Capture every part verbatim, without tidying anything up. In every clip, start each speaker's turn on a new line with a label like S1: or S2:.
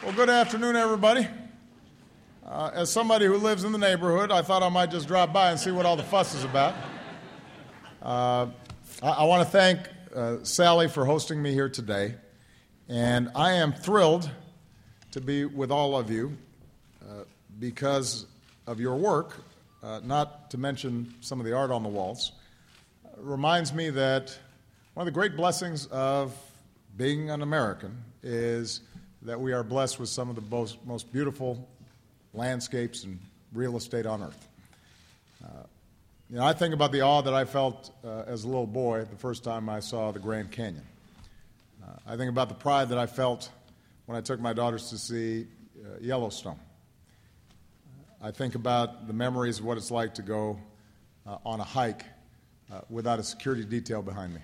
S1: Well, good afternoon, everybody. Uh, as somebody who lives in the neighborhood, I thought I might just drop by and see what all the fuss is about. Uh, I, I want to thank uh, Sally for hosting me here today, and I am thrilled to be with all of you uh, because of your work, uh, not to mention some of the art on the walls. It reminds me that one of the great blessings of being an American is that we are blessed with some of the most, most beautiful landscapes and real estate on earth. Uh, you know, I think about the awe that I felt uh, as a little boy the first time I saw the Grand Canyon. Uh, I think about the pride that I felt when I took my daughters to see uh, Yellowstone. I think about the memories of what it's like to go uh, on a hike uh, without a security detail behind me.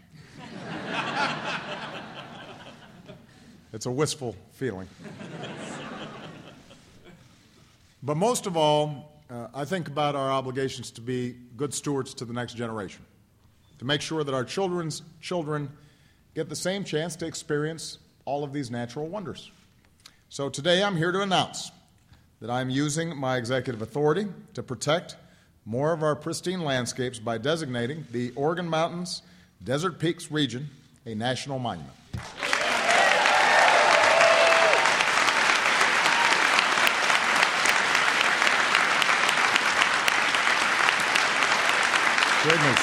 S1: It's a wistful feeling. But most of all, uh, I think about our obligations to be good stewards to the next generation, to make sure that our children's children get the same chance to experience all of these natural wonders. So today I'm here to announce that I'm using my executive authority to protect more of our pristine landscapes by designating the Organ Mountains Desert Peaks region a national monument. Great news.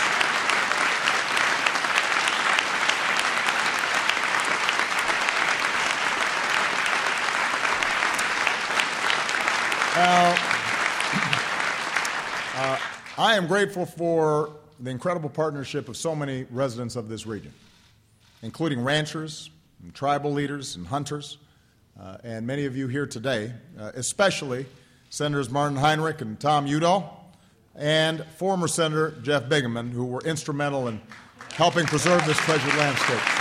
S1: Now, uh, I am grateful for the incredible partnership of so many residents of this region, including ranchers, and tribal leaders, and hunters, uh, and many of you here today, uh, especially Senators Martin Heinrich and Tom Udall, and former Senator Jeff Bingaman, who were instrumental in helping preserve this treasured landscape. So.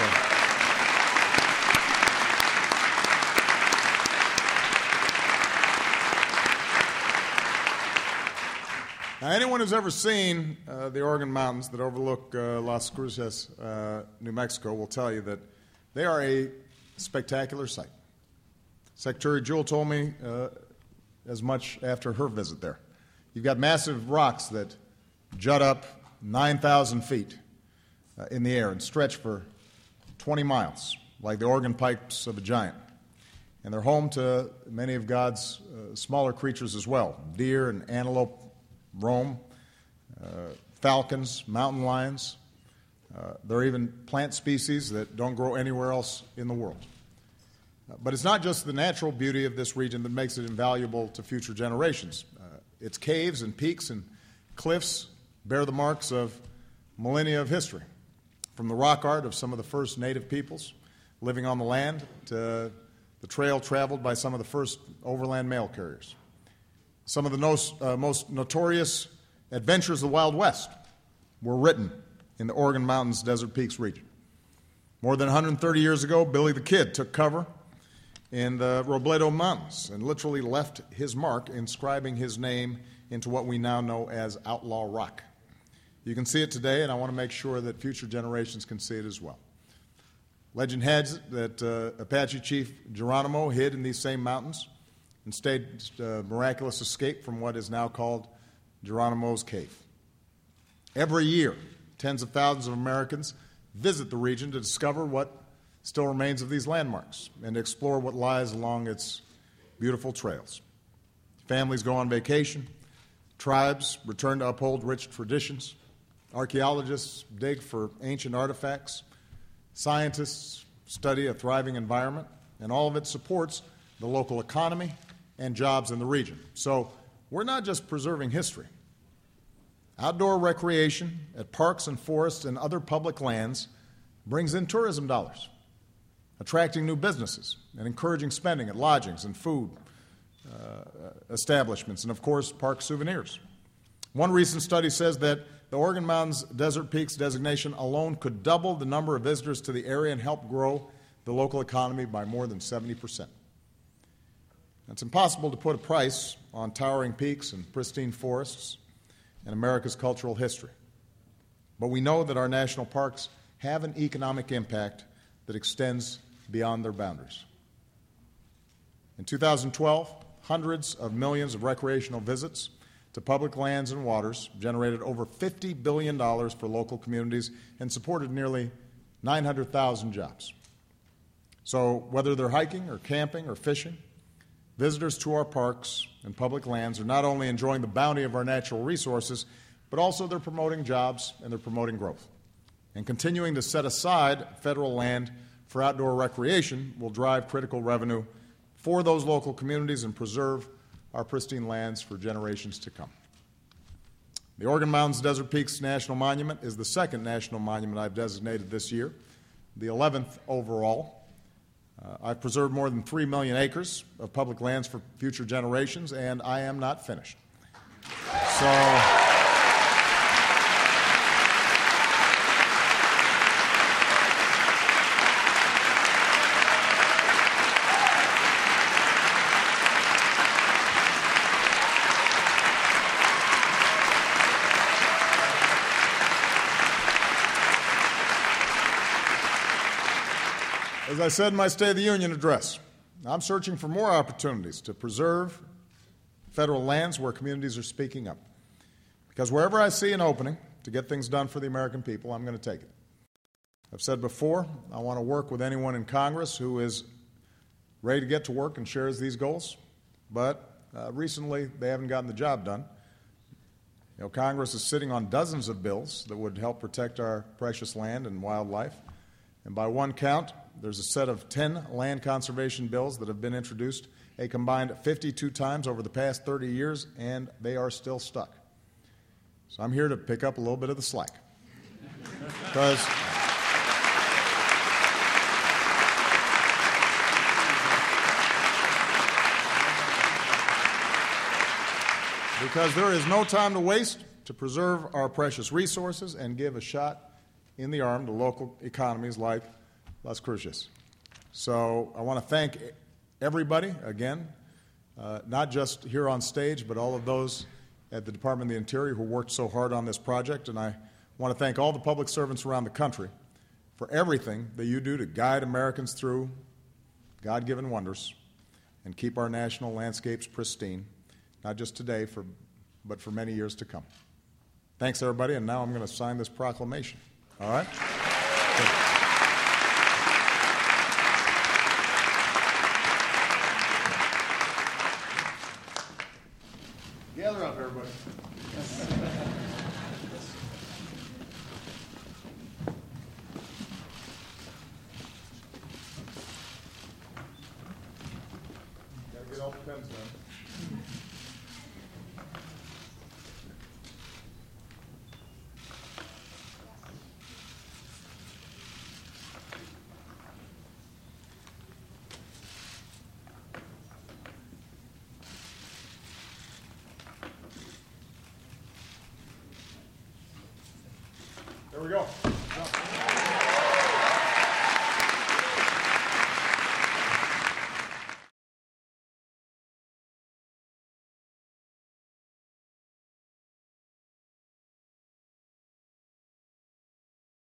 S1: Now, anyone who's ever seen uh, the Organ Mountains that overlook uh, Las Cruces, uh, New Mexico, will tell you that they are a spectacular sight. Secretary Jewell told me uh, as much after her visit there. You've got massive rocks that jut up nine thousand feet uh, in the air and stretch for twenty miles, like the organ pipes of a giant. And they're home to many of God's uh, smaller creatures as well. Deer and antelope roam, uh, falcons, mountain lions. Uh, there are even plant species that don't grow anywhere else in the world. Uh, but it's not just the natural beauty of this region that makes it invaluable to future generations. Uh, its caves and peaks and cliffs bear the marks of millennia of history, from the rock art of some of the first native peoples living on the land to the trail traveled by some of the first overland mail carriers. Some of the most, uh, most notorious adventures of the Wild West were written in the Organ Mountains Desert Peaks region. More than one hundred thirty years ago, Billy the Kid took cover in the Robledo Mountains and literally left his mark, inscribing his name into what we now know as Outlaw Rock. You can see it today, and I want to make sure that future generations can see it as well. Legend has it that uh, Apache Chief Geronimo hid in these same mountains and staged a miraculous escape from what is now called Geronimo's Cave. Every year, tens of thousands of Americans visit the region to discover what still remains of these landmarks and to explore what lies along its beautiful trails. Families go on vacation, tribes return to uphold rich traditions, archaeologists dig for ancient artifacts, scientists study a thriving environment, and all of it supports the local economy and jobs in the region. So we're not just preserving history. Outdoor recreation at parks and forests and other public lands brings in tourism dollars, attracting new businesses and encouraging spending at lodgings and food uh, establishments, and of course, park souvenirs. One recent study says that the Organ Mountains Desert Peaks designation alone could double the number of visitors to the area and help grow the local economy by more than seventy percent. It's impossible to put a price on towering peaks and pristine forests and America's cultural history. But we know that our national parks have an economic impact that extends beyond their boundaries. In two thousand twelve, hundreds of millions of recreational visits to public lands and waters generated over fifty billion dollars for local communities and supported nearly nine hundred thousand jobs. So whether they're hiking or camping or fishing, visitors to our parks and public lands are not only enjoying the bounty of our natural resources, but also they're promoting jobs and they're promoting growth. And continuing to set aside federal land for outdoor recreation will drive critical revenue for those local communities and preserve our pristine lands for generations to come. The Organ Mountains Desert Peaks National Monument is the second national monument I've designated this year, the eleventh overall. Uh, I've preserved more than three million acres of public lands for future generations, and I am not finished. So, as I said in my State of the Union address, I'm searching for more opportunities to preserve federal lands where communities are speaking up. Because wherever I see an opening to get things done for the American people, I'm going to take it. I've said before, I want to work with anyone in Congress who is ready to get to work and shares these goals, but uh, recently they haven't gotten the job done. You know, Congress is sitting on dozens of bills that would help protect our precious land and wildlife, and by one count, there's a set of ten land conservation bills that have been introduced a combined fifty-two times over the past thirty years, and they are still stuck. So I'm here to pick up a little bit of the slack. Because because there is no time to waste to preserve our precious resources and give a shot in the arm to local economies like Las Cruces. So I want to thank everybody again, uh, not just here on stage, but all of those at the Department of the Interior who worked so hard on this project. And I want to thank all the public servants around the country for everything that you do to guide Americans through God-given wonders and keep our national landscapes pristine, not just today, for, but for many years to come. Thanks, everybody, and now I'm going to sign this proclamation. All right? Good. Gather up, everybody. Gotta get all the pens done. There we go.